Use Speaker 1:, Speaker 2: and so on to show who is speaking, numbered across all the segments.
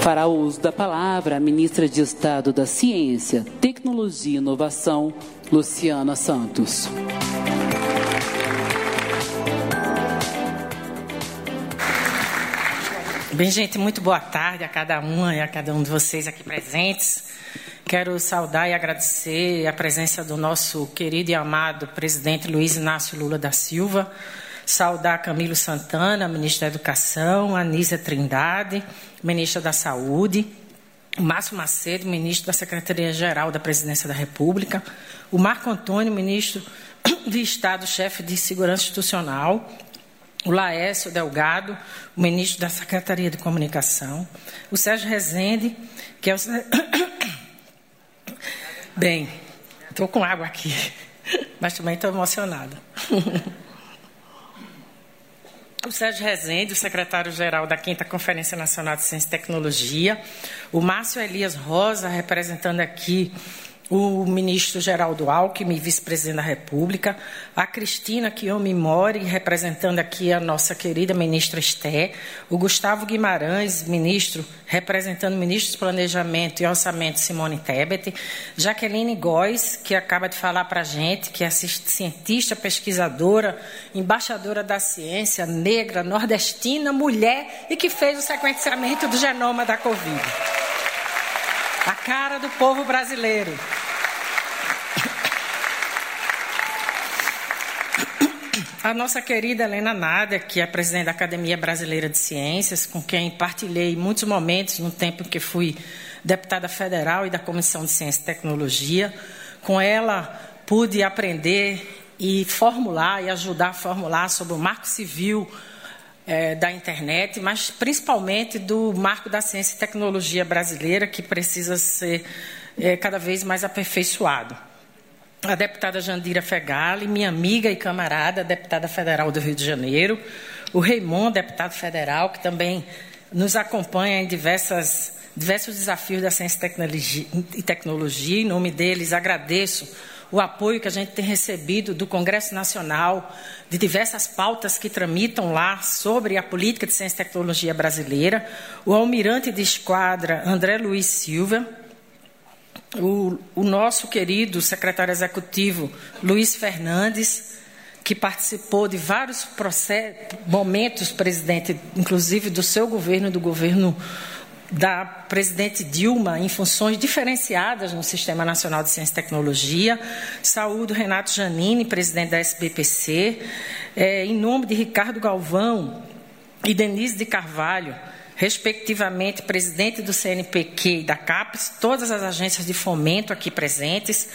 Speaker 1: Fará uso da palavra a ministra de Estado da Ciência, Tecnologia e Inovação, Luciana Santos.
Speaker 2: Bem, gente, muito boa tarde a cada uma e a cada um de vocês aqui presentes. Quero saudar e agradecer a presença do nosso querido e amado presidente Luiz Inácio Lula da Silva, saudar Camilo Santana, ministro da Educação, Anísia Trindade, ministra da Saúde, o Márcio Macedo, ministro da Secretaria-Geral da Presidência da República, o Marco Antônio, ministro de Estado, chefe de Segurança Institucional, o Laércio Delgado, o ministro da Secretaria de Comunicação, o Sérgio Rezende, que é o... Bem, estou com água aqui, mas também estou emocionada. O Sérgio Rezende, o secretário-geral da 5ª Conferência Nacional de Ciência e Tecnologia, o Márcio Elias Rosa, representando aqui o ministro Geraldo Alckmin, vice-presidente da República, a Cristina Kiyomi Mori, representando aqui a nossa querida ministra Esté, o Gustavo Guimarães, ministro, representando o ministro do Planejamento e Orçamento, Simone Tebet, Jaqueline Góes, que acaba de falar para a gente, que é cientista, pesquisadora, embaixadora da ciência, negra, nordestina, mulher e que fez o sequenciamento do genoma da Covid. A cara do povo brasileiro. A nossa querida Helena Nader, que é presidente da Academia Brasileira de Ciências, com quem partilhei muitos momentos no tempo em que fui deputada federal e da Comissão de Ciência e Tecnologia. Com ela pude aprender e formular e ajudar a formular sobre o marco civil da internet, mas principalmente do marco da ciência e tecnologia brasileira, que precisa ser cada vez mais aperfeiçoado. A deputada Jandira Fegali, minha amiga e camarada, deputada federal do Rio de Janeiro, o Raymond, deputado federal, que também nos acompanha em diversos desafios da ciência e tecnologia. Em nome deles, agradeço o apoio que a gente tem recebido do Congresso Nacional, de diversas pautas que tramitam lá sobre a política de ciência e tecnologia brasileira, o almirante de esquadra André Luiz Silva, o nosso querido secretário executivo Luiz Fernandes, que participou de vários momentos, presidente, inclusive do seu governo, do governo da presidente Dilma, em funções diferenciadas no Sistema Nacional de Ciência e Tecnologia. Saúdo Renato Janine, presidente da SBPC, em nome de Ricardo Galvão e Denise de Carvalho, respectivamente presidente do CNPq e da CAPES, todas as agências de fomento aqui presentes.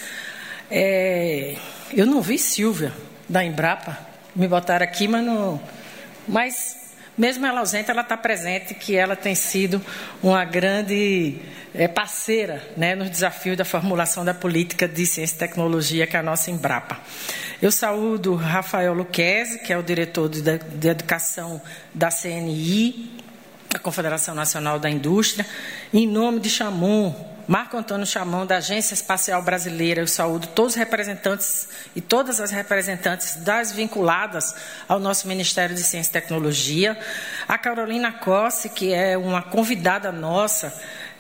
Speaker 2: Eu não vi Silvia, da Embrapa, me botaram aqui, mas não... Mas... mesmo ela ausente, ela está presente, que ela tem sido uma grande parceira, né, nos desafios da formulação da política de ciência e tecnologia, que é a nossa Embrapa. Eu saúdo Rafael Luquezzi, que é o diretor de educação da CNI, a Confederação Nacional da Indústria, em nome de Chamon, Marco Antônio Chamon, da Agência Espacial Brasileira. Eu saúdo todos os representantes e todas as representantes das vinculadas ao nosso Ministério de Ciência e Tecnologia. A Carolina Cossi, que é uma convidada nossa,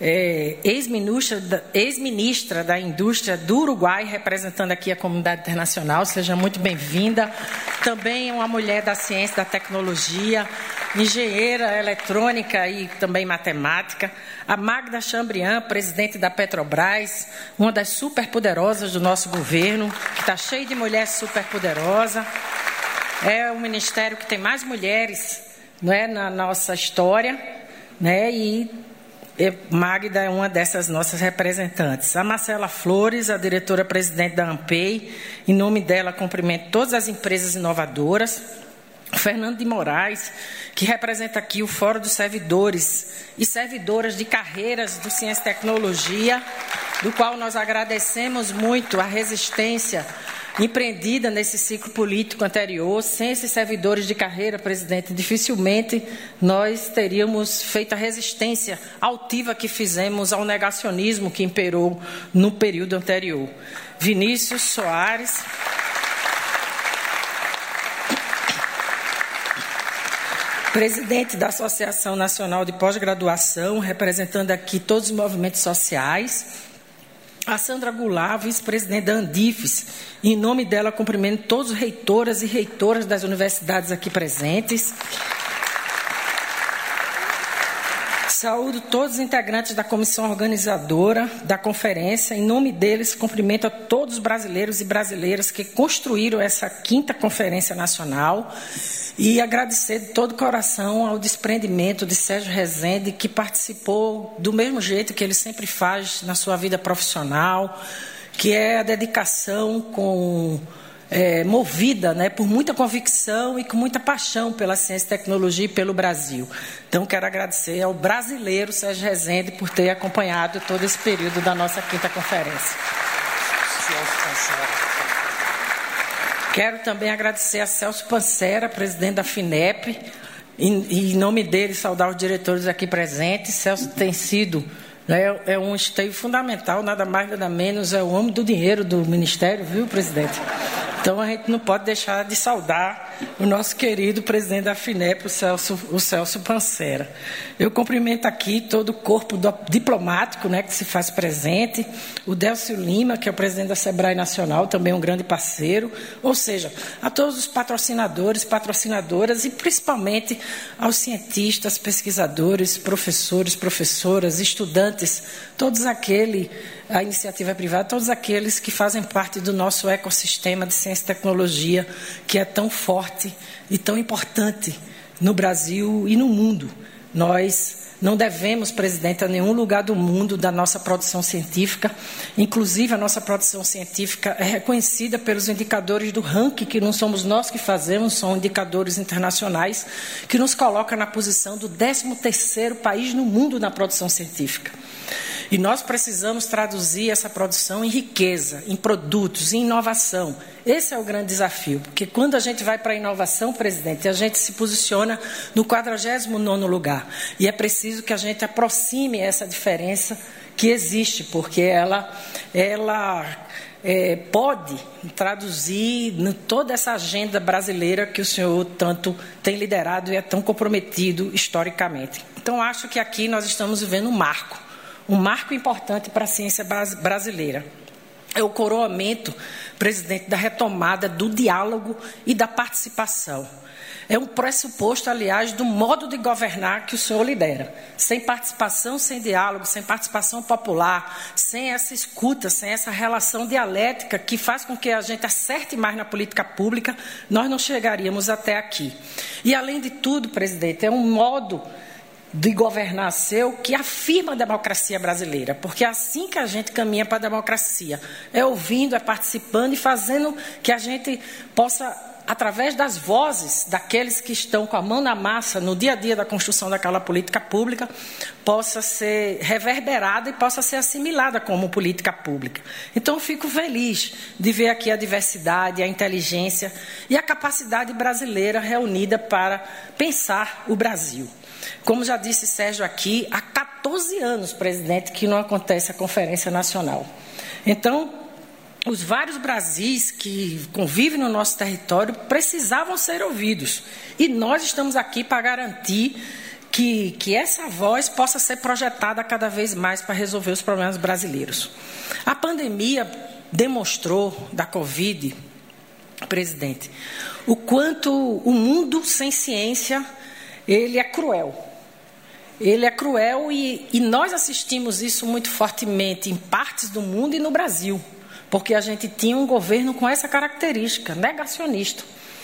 Speaker 2: ex-ministra da Indústria do Uruguai, representando aqui a comunidade internacional. Seja muito bem-vinda. Também uma mulher da ciência e da tecnologia, engenheira eletrônica e também matemática. A Magda Chambriand, presidente da Petrobras, uma das superpoderosas do nosso governo, que está cheio de mulheres superpoderosas. É o ministério que tem mais mulheres, não é, na nossa história, né? E Magda é uma dessas nossas representantes. A Marcela Flores, a diretora-presidente da ANPEI, em nome dela, cumprimento todas as empresas inovadoras. O Fernando de Moraes, que representa aqui o Fórum dos Servidores e Servidoras de Carreiras do Ciência e Tecnologia, do qual nós agradecemos muito a resistência empreendida nesse ciclo político anterior. Sem esses servidores de carreira, presidente, dificilmente nós teríamos feito a resistência altiva que fizemos ao negacionismo que imperou no período anterior. Vinícius Soares. presidente da Associação Nacional de Pós-Graduação, representando aqui todos os movimentos sociais. A Sandra Goulart, vice-presidente da Andifes. Em nome dela, cumprimento todos os reitoras e reitoras das universidades aqui presentes. Saúdo todos os integrantes da comissão organizadora da conferência. Em nome deles, cumprimento a todos os brasileiros e brasileiras que construíram essa 5ª Conferência Nacional e agradecer de todo o coração ao desprendimento de Sérgio Rezende, que participou do mesmo jeito que ele sempre faz na sua vida profissional, que é a dedicação movida, né, por muita convicção e com muita paixão pela ciência e tecnologia e pelo Brasil. Então, quero agradecer ao brasileiro Sérgio Rezende por ter acompanhado todo esse período da nossa 5ª conferência. Quero também agradecer a Celso Pancera, presidente da FINEP, e em nome dele saudar os diretores aqui presentes. Celso tem sido um esteio fundamental, nada mais nada menos, é o homem do dinheiro do Ministério, viu, presidente? Então, a gente não pode deixar de saudar o nosso querido presidente da FINEP, o Celso Pancera. Eu cumprimento aqui todo o corpo diplomático, né, que se faz presente, o Délcio Lima, que é o presidente da SEBRAE Nacional, também um grande parceiro, ou seja, a todos os patrocinadores, patrocinadoras e principalmente aos cientistas, pesquisadores, professores, professoras, estudantes, todos aqueles, a iniciativa privada, todos aqueles que fazem parte do nosso ecossistema de ciência e tecnologia, que é tão forte e tão importante no Brasil e no mundo. Nós não devemos, presidente, a nenhum lugar do mundo da nossa produção científica. Inclusive, a nossa produção científica é reconhecida pelos indicadores do ranking, que não somos nós que fazemos, são indicadores internacionais, que nos coloca na posição do 13º país no mundo na produção científica. E nós precisamos traduzir essa produção em riqueza, em produtos, em inovação. Esse é o grande desafio, porque quando a gente vai para a inovação, presidente, a gente se posiciona no 49º lugar. E é preciso que a gente aproxime essa diferença que existe, porque ela pode traduzir toda essa agenda brasileira que o senhor tanto tem liderado e é tão comprometido historicamente. Então, acho que aqui nós estamos vivendo um marco importante para a ciência brasileira. É o coroamento, presidente, da retomada do diálogo e da participação. É um pressuposto, aliás, do modo de governar que o senhor lidera. Sem participação, sem diálogo, sem participação popular, sem essa escuta, sem essa relação dialética que faz com que a gente acerte mais na política pública, nós não chegaríamos até aqui. E, além de tudo, presidente, é um modo de governar seu que afirma a democracia brasileira, porque é assim que a gente caminha para a democracia, é ouvindo, é participando e fazendo que a gente possa, através das vozes daqueles que estão com a mão na massa no dia a dia da construção daquela política pública, possa ser reverberada e possa ser assimilada como política pública. Então, eu fico feliz de ver aqui a diversidade, a inteligência e a capacidade brasileira reunida para pensar o Brasil. Como já disse Sérgio aqui, há 14 anos, presidente, que não acontece a Conferência Nacional. Então, os vários Brasis que convivem no nosso território precisavam ser ouvidos. E nós estamos aqui para garantir que essa voz possa ser projetada cada vez mais para resolver os problemas brasileiros. A pandemia demonstrou, da Covid, presidente, o quanto o mundo sem ciência ele é cruel. Ele é cruel e nós assistimos isso muito fortemente em partes do mundo e no Brasil, porque a gente tinha um governo com essa característica, negacionista.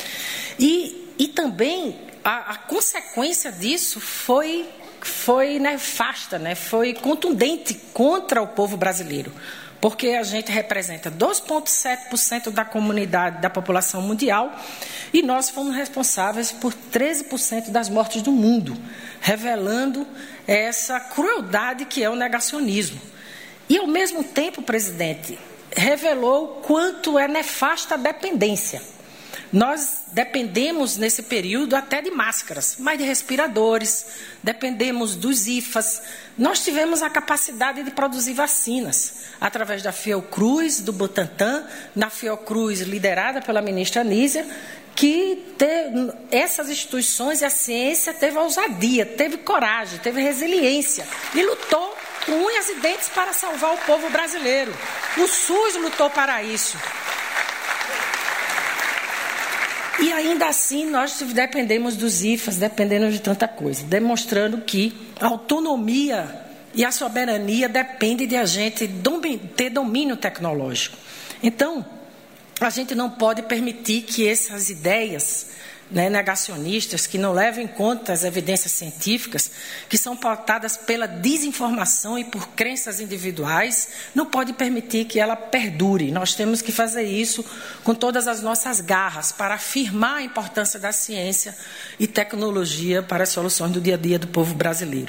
Speaker 2: E também a consequência disso foi nefasta, né? Foi contundente contra o povo brasileiro, porque a gente representa 2,7% da comunidade, da população mundial, e nós fomos responsáveis por 13% das mortes do mundo, revelando essa crueldade que é o negacionismo. E, ao mesmo tempo, presidente, revelou o quanto é nefasta a dependência. nós dependemos, nesse período, até de máscaras, mas de respiradores, dependemos dos IFAs. Nós tivemos a capacidade de produzir vacinas, através da Fiocruz, do Butantan, na Fiocruz liderada pela ministra Anísia, que essas instituições e a ciência teve ousadia, teve coragem, teve resiliência e lutou com unhas e dentes para salvar o povo brasileiro. O SUS lutou para isso. E ainda assim nós dependemos dos IFAs, dependemos de tanta coisa, demonstrando que a autonomia e a soberania dependem de a gente ter domínio tecnológico. Então, a gente não pode permitir que essas ideias, negacionistas, que não levam em conta as evidências científicas, que são pautadas pela desinformação e por crenças individuais, não pode permitir que ela perdure. Nós temos que fazer isso com todas as nossas garras para afirmar a importância da ciência e tecnologia para as soluções do dia a dia do povo brasileiro.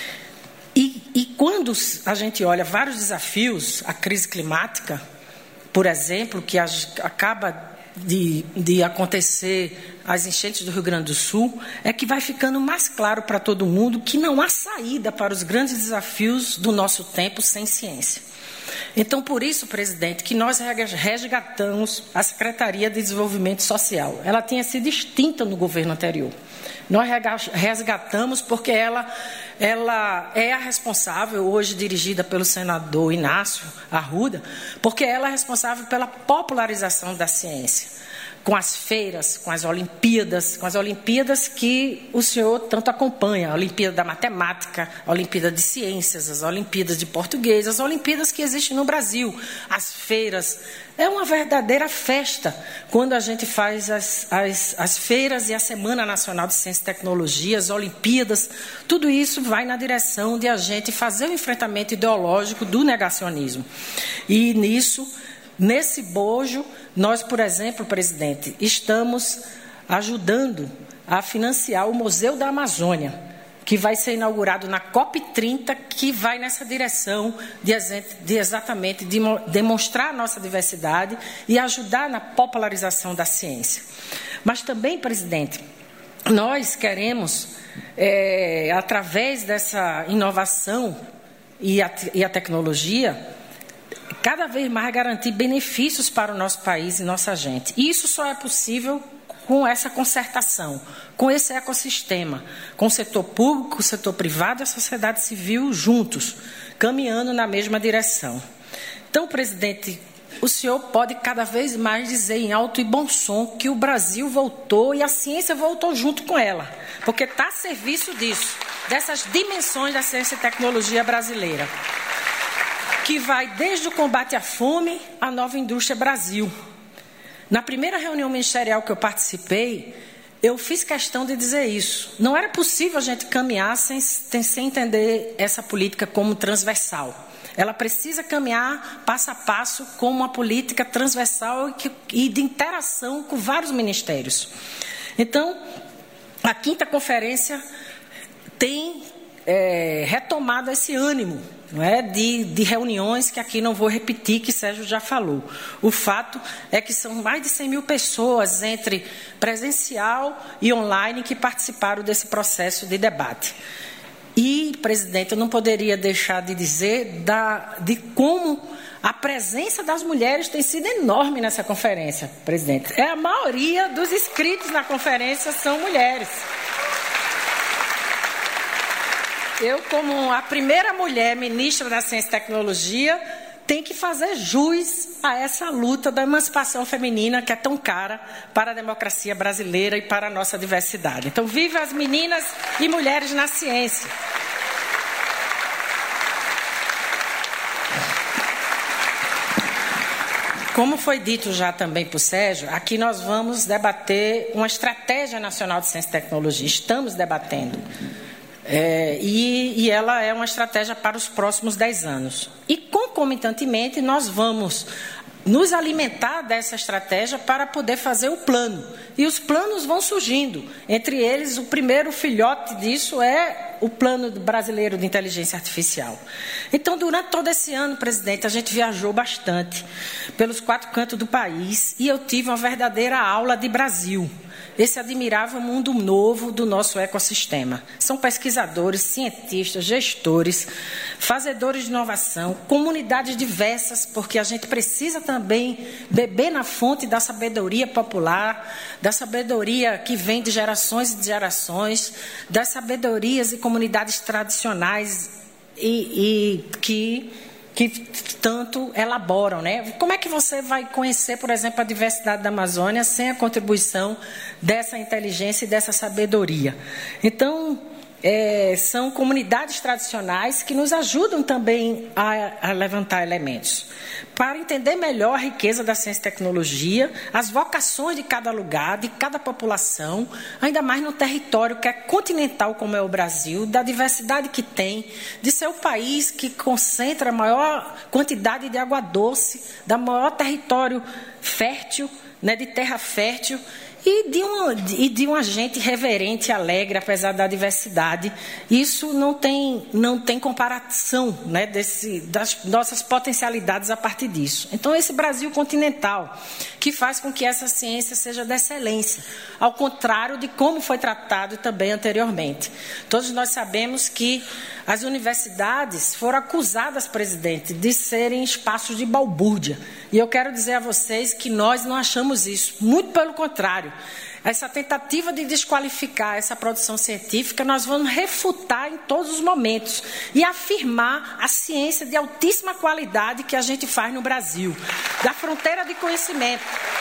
Speaker 2: E quando a gente olha vários desafios, a crise climática, por exemplo, que acaba de acontecer as enchentes do Rio Grande do Sul, é que vai ficando mais claro para todo mundo que não há saída para os grandes desafios do nosso tempo sem ciência. Então, por isso, presidente, que nós resgatamos a Secretaria de Desenvolvimento Social. Ela tinha sido extinta no governo anterior. Nós resgatamos porque ela é a responsável, hoje dirigida pelo senador Inácio Arruda, porque ela é responsável pela popularização da ciência, com as feiras, com as Olimpíadas que o senhor tanto acompanha, a Olimpíada da Matemática, a Olimpíada de Ciências, as Olimpíadas de Português, as Olimpíadas que existem no Brasil, as feiras. É uma verdadeira festa quando a gente faz as feiras e a Semana Nacional de Ciência e Tecnologia, as Olimpíadas. Tudo isso vai na direção de a gente fazer o enfrentamento ideológico do negacionismo. E nesse bojo, nós, por exemplo, presidente, estamos ajudando a financiar o Museu da Amazônia, que vai ser inaugurado na COP30, que vai nessa direção de exatamente demonstrar a nossa diversidade e ajudar na popularização da ciência. Mas também, presidente, nós queremos, através dessa inovação e a tecnologia, cada vez mais garantir benefícios para o nosso país e nossa gente. E isso só é possível com essa concertação, com esse ecossistema, com o setor público, o setor privado e a sociedade civil juntos, caminhando na mesma direção. Então, presidente, o senhor pode cada vez mais dizer em alto e bom som que o Brasil voltou e a ciência voltou junto com ela, porque está a serviço disso, dessas dimensões da ciência e tecnologia brasileira, que vai desde o combate à fome à nova indústria Brasil. Na primeira reunião ministerial que eu participei, eu fiz questão de dizer isso. Não era possível a gente caminhar sem entender essa política como transversal. Ela precisa caminhar passo a passo como uma política transversal e de interação com vários ministérios. Então, a 5ª conferência tem retomado esse ânimo, de reuniões que aqui não vou repetir, que Sérgio já falou. O fato é que são mais de 100 mil pessoas, entre presencial e online, que participaram desse processo de debate. E, presidente, eu não poderia deixar de dizer de como a presença das mulheres tem sido enorme nessa conferência, presidente. A maioria dos inscritos na conferência são mulheres. Eu, como a primeira mulher ministra da Ciência e Tecnologia, tenho que fazer jus a essa luta da emancipação feminina que é tão cara para a democracia brasileira e para a nossa diversidade. Então, viva as meninas e mulheres na ciência. Como foi dito já também por Sérgio, aqui nós vamos debater uma estratégia nacional de ciência e tecnologia. Estamos debatendo. E ela é uma estratégia para os próximos 10 anos. E, concomitantemente, nós vamos nos alimentar dessa estratégia para poder fazer o plano. E os planos vão surgindo. Entre eles, o primeiro filhote disso é o Plano Brasileiro de Inteligência Artificial. Então, durante todo esse ano, presidente, a gente viajou bastante pelos 4 cantos do país e eu tive uma verdadeira aula de Brasil. Esse admirável mundo novo do nosso ecossistema. São pesquisadores, cientistas, gestores, fazedores de inovação, comunidades diversas, porque a gente precisa também beber na fonte da sabedoria popular, da sabedoria que vem de gerações e de gerações, das sabedorias e comunidades tradicionais e que tanto elaboram, né? Como é que você vai conhecer, por exemplo, a diversidade da Amazônia sem a contribuição dessa inteligência e dessa sabedoria? Então, são comunidades tradicionais que nos ajudam também a levantar elementos. Para entender melhor a riqueza da ciência e tecnologia, as vocações de cada lugar, de cada população, ainda mais no território que é continental como é o Brasil, da diversidade que tem, de ser o país que concentra a maior quantidade de água doce, da maior território fértil, né, de terra fértil, e de uma gente reverente e alegre, apesar da diversidade. Isso não tem comparação, né, das nossas potencialidades a partir disso. Então, esse Brasil continental, que faz com que essa ciência seja de excelência, ao contrário de como foi tratado também anteriormente. Todos nós sabemos que as universidades foram acusadas, presidente, de serem espaços de balbúrdia. E eu quero dizer a vocês que nós não achamos isso. Muito pelo contrário. Essa tentativa de desqualificar essa produção científica, nós vamos refutar em todos os momentos e afirmar a ciência de altíssima qualidade que a gente faz no Brasil, da fronteira de conhecimento.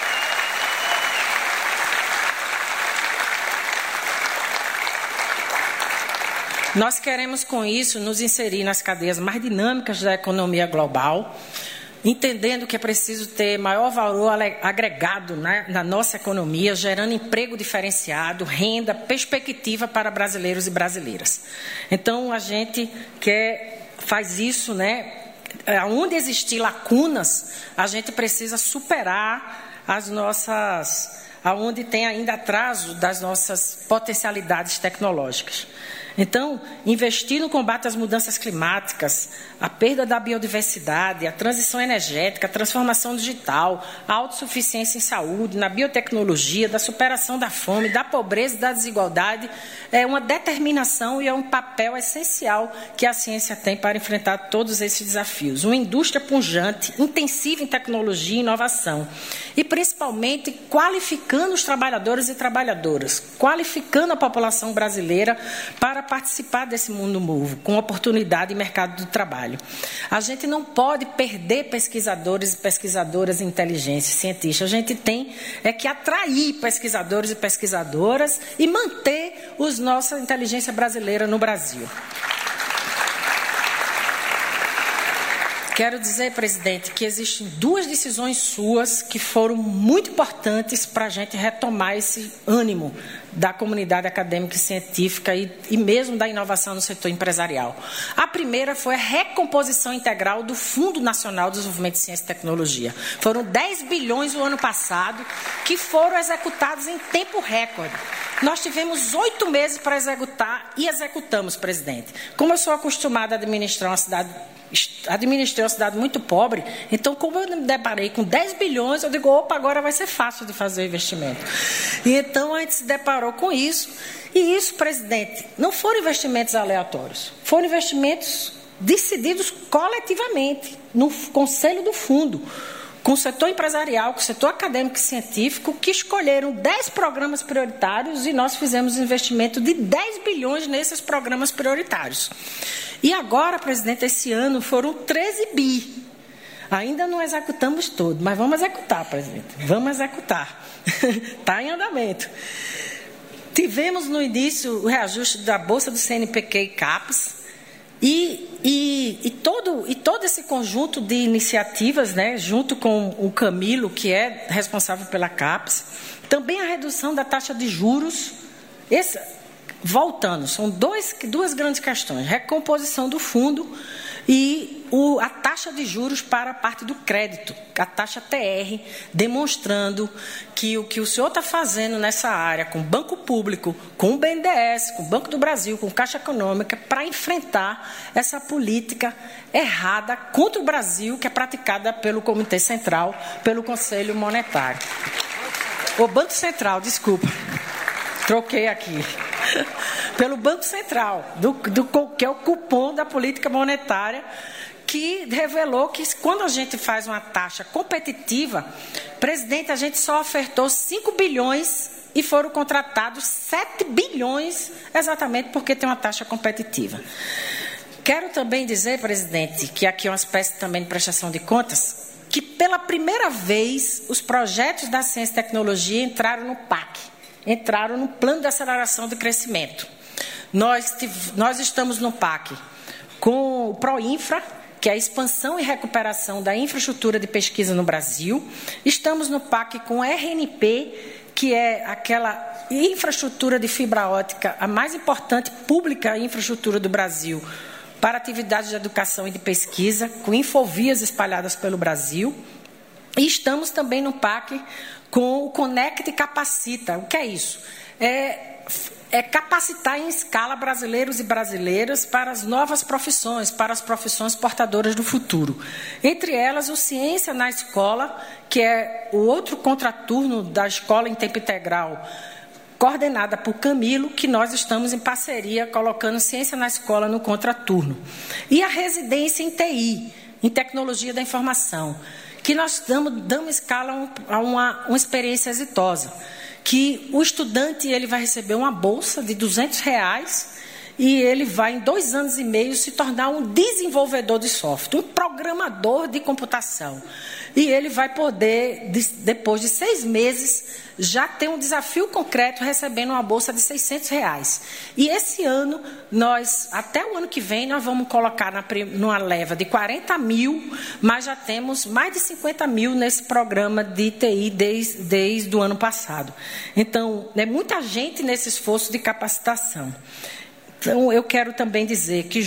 Speaker 2: Nós queremos, com isso, nos inserir nas cadeias mais dinâmicas da economia global, entendendo que é preciso ter maior valor agregado, né, na nossa economia, gerando emprego diferenciado, renda, perspectiva para brasileiros e brasileiras. Então, a gente faz isso, né? Onde existir lacunas, a gente precisa superar aonde tem ainda atraso das nossas potencialidades tecnológicas. Então, investir no combate às mudanças climáticas, a perda da biodiversidade, a transição energética, a transformação digital, a autossuficiência em saúde, na biotecnologia, da superação da fome, da pobreza e da desigualdade, é uma determinação e é um papel essencial que a ciência tem para enfrentar todos esses desafios. Uma indústria pujante, intensiva em tecnologia e inovação, e principalmente qualificando os trabalhadores e trabalhadoras, qualificando a população brasileira para participar desse mundo novo, com oportunidade e mercado do trabalho. A gente não pode perder pesquisadores e pesquisadoras em inteligência, cientistas. A gente tem que atrair pesquisadores e pesquisadoras e manter nossa inteligência brasileira no Brasil. Quero dizer, presidente, que existem 2 decisões suas que foram muito importantes para a gente retomar esse ânimo da comunidade acadêmica e científica e mesmo da inovação no setor empresarial. A primeira foi a recomposição integral do Fundo Nacional de Desenvolvimento de Ciência e Tecnologia. Foram 10 bilhões no ano passado que foram executados em tempo recorde. Nós tivemos 8 meses para executar e executamos, presidente. Como eu sou acostumada a administrei uma cidade muito pobre, então, como eu me deparei com 10 bilhões, eu digo, opa, agora vai ser fácil de fazer o investimento. E então, a gente se deparou com isso. E isso, presidente, não foram investimentos aleatórios. Foram investimentos decididos coletivamente, no Conselho do Fundo, com o setor empresarial, com o setor acadêmico e científico, que escolheram 10 programas prioritários e nós fizemos um investimento de 10 bilhões nesses programas prioritários. E agora, presidente, esse ano foram 13 bi. Ainda não executamos tudo, mas vamos executar, presidente. Vamos executar. Está em andamento. Tivemos no início o reajuste da Bolsa do CNPq e CAPES, e todo esse conjunto de iniciativas, né, junto com o Camilo, que é responsável pela CAPES, também a redução da taxa de juros. Voltando, são duas grandes questões. Recomposição do fundo e a taxa de juros para a parte do crédito, a taxa TR, demonstrando que o que o senhor está fazendo nessa área, com o Banco Público, com o BNDES, com o Banco do Brasil, com a Caixa Econômica, para enfrentar essa política errada contra o Brasil, que é praticada pelo Comitê Central, pelo Conselho Monetário. O Banco Central, desculpa, troquei aqui. Pelo Banco Central, que é o cupom da política monetária, que revelou que quando a gente faz uma taxa competitiva, presidente, a gente só ofertou 5 bilhões e foram contratados 7 bilhões, exatamente porque tem uma taxa competitiva. Quero também dizer, presidente, que aqui é uma espécie também de prestação de contas, que pela primeira vez os projetos da ciência e tecnologia entraram no PAC, entraram no Plano de Aceleração do Crescimento. Nós estamos no PAC com o ProInfra, que é a expansão e recuperação da infraestrutura de pesquisa no Brasil. Estamos no PAC com o RNP, que é aquela infraestrutura de fibra ótica, a mais importante pública infraestrutura do Brasil, para atividades de educação e de pesquisa, com infovias espalhadas pelo Brasil. E estamos também no PAC com o Conecta e Capacita. O que é isso? É capacitar em escala brasileiros e brasileiras para as novas profissões, para as profissões portadoras do futuro. Entre elas, o Ciência na Escola, que é o outro contraturno da escola em tempo integral, coordenada por Camilo, que nós estamos em parceria, colocando Ciência na Escola no contraturno. E a residência em TI, em Tecnologia da Informação, que nós damos escala a uma experiência exitosa, que o estudante ele vai receber uma bolsa de R$200 e ele vai, em 2 anos e meio, se tornar um desenvolvedor de software, um programador de computação. E ele vai poder, depois de 6 meses, já ter um desafio concreto recebendo uma bolsa de R$600. E esse ano, até o ano que vem, nós vamos colocar numa leva de 40 mil, mas já temos mais de 50 mil nesse programa de TI desde o ano passado. Então, é muita gente nesse esforço de capacitação. Então, eu quero também dizer que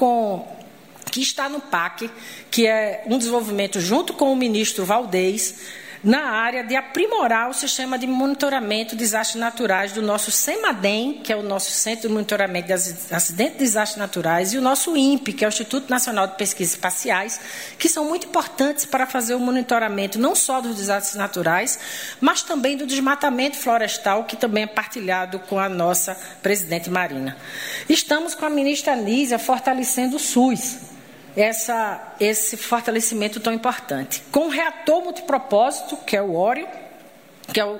Speaker 2: que está no PAC, que é um desenvolvimento junto com o ministro Valdez, na área de aprimorar o sistema de monitoramento de desastres naturais do nosso CEMADEM, que é o nosso Centro de Monitoramento de Acidentes de Desastres Naturais, e o nosso INPE, que é o Instituto Nacional de Pesquisas Espaciais, que são muito importantes para fazer o monitoramento não só dos desastres naturais, mas também do desmatamento florestal, que também é partilhado com a nossa presidente Marina. Estamos com a ministra Anísia fortalecendo o SUS, esse fortalecimento tão importante. Com o reator multipropósito, que é o Orion, que é o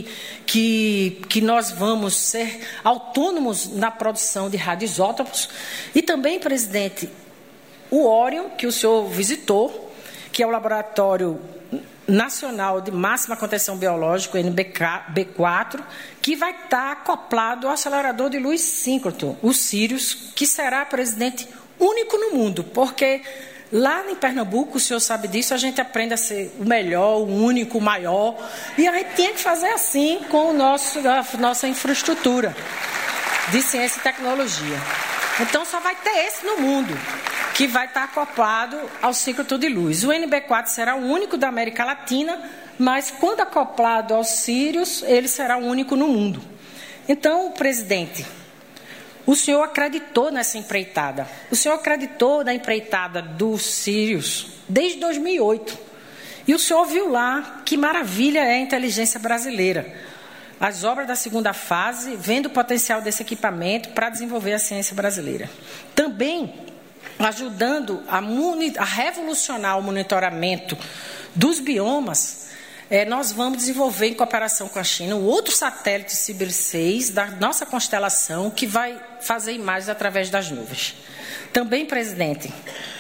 Speaker 2: que nós vamos ser autônomos na produção de radioisótopos. E também, presidente, o Orion, que o senhor visitou, que é o Laboratório Nacional de Máxima Contenção Biológica, NB4, que vai estar acoplado ao acelerador de luz síncrono, o Sirius, que será, presidente, único no mundo, porque lá em Pernambuco, o senhor sabe disso, a gente aprende a ser o melhor, o único, o maior, e a gente tinha que fazer assim com a nossa infraestrutura de ciência e tecnologia. Então, só vai ter esse no mundo, que vai estar acoplado ao síncrono de luz. O NB4 será o único da América Latina, mas quando acoplado ao Sirius, ele será o único no mundo. Então, presidente, o senhor acreditou nessa empreitada. O senhor acreditou na empreitada do Sirius desde 2008. E o senhor viu lá que maravilha é a inteligência brasileira. As obras da segunda fase, vendo o potencial desse equipamento para desenvolver a ciência brasileira. Também ajudando a revolucionar o monitoramento dos biomas, nós vamos desenvolver, em cooperação com a China, um outro satélite Cibir 6 da nossa constelação, que vai fazer imagens através das nuvens. Também, presidente,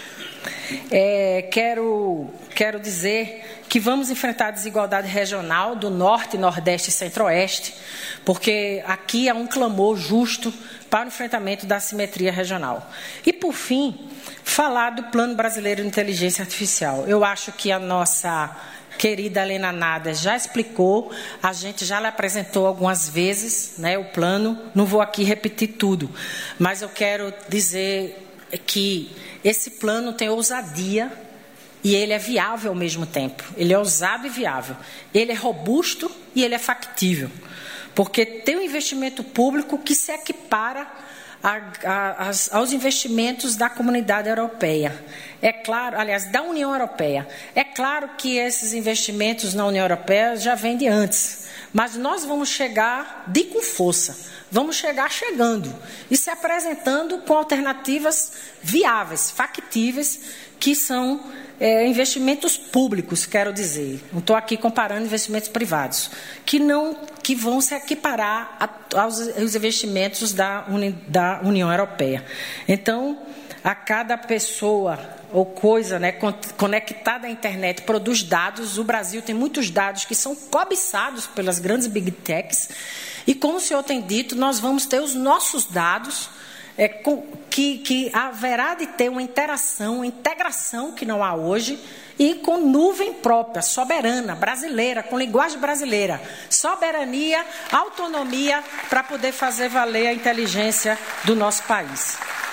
Speaker 2: quero dizer que vamos enfrentar a desigualdade regional do Norte, Nordeste e Centro-Oeste, porque aqui há um clamor justo para o enfrentamento da assimetria regional. E, por fim, falar do Plano Brasileiro de Inteligência Artificial. Eu acho que a nossa querida Helena Nádia já explicou, a gente já lhe apresentou algumas vezes, o plano, não vou aqui repetir tudo, mas eu quero dizer que esse plano tem ousadia e ele é viável ao mesmo tempo. Ele é ousado e viável. Ele é robusto e ele é factível. Porque tem um investimento público que se equipara aos investimentos da comunidade europeia. É claro, aliás, da União Europeia. É claro que esses investimentos na União Europeia já vêm de antes. Mas nós vamos chegar com força. Vamos chegar chegando e se apresentando com alternativas viáveis, factíveis, que são investimentos públicos, quero dizer. Não estou aqui comparando investimentos privados, que vão se equiparar aos investimentos da União Europeia. Então, a cada pessoa ou coisa, né, conectada à internet produz dados. O Brasil tem muitos dados que são cobiçados pelas grandes big techs. E, como o senhor tem dito, nós vamos ter os nossos dados, que haverá de ter uma integração que não há hoje, e com nuvem própria, soberana, brasileira, com linguagem brasileira. Soberania, autonomia, para poder fazer valer a inteligência do nosso país.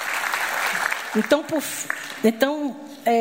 Speaker 2: Então,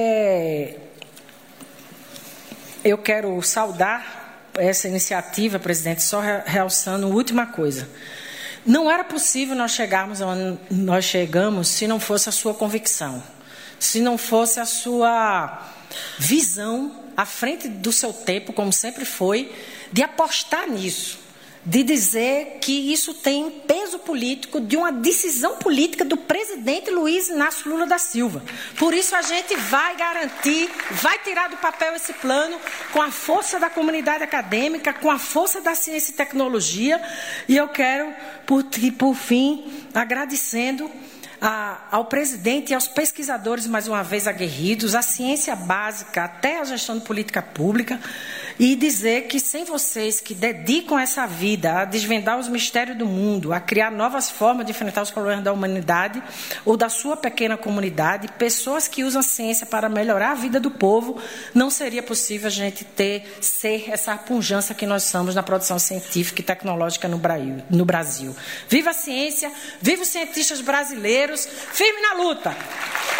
Speaker 2: eu quero saudar essa iniciativa, presidente, só realçando última coisa. Não era possível nós chegarmos onde nós chegamos se não fosse a sua convicção, se não fosse a sua visão à frente do seu tempo, como sempre foi, de apostar nisso, de dizer que isso tem peso político de uma decisão política do presidente Luiz Inácio Lula da Silva. Por isso a gente vai garantir, vai tirar do papel esse plano com a força da comunidade acadêmica, com a força da ciência e tecnologia. E eu quero, por fim, agradecendo ao presidente e aos pesquisadores, mais uma vez aguerridos, à ciência básica até a gestão de política pública, e dizer que sem vocês que dedicam essa vida a desvendar os mistérios do mundo, a criar novas formas de enfrentar os problemas da humanidade ou da sua pequena comunidade, pessoas que usam a ciência para melhorar a vida do povo, não seria possível a gente ser essa pujança que nós somos na produção científica e tecnológica no Brasil. Viva a ciência, viva os cientistas brasileiros, firme na luta!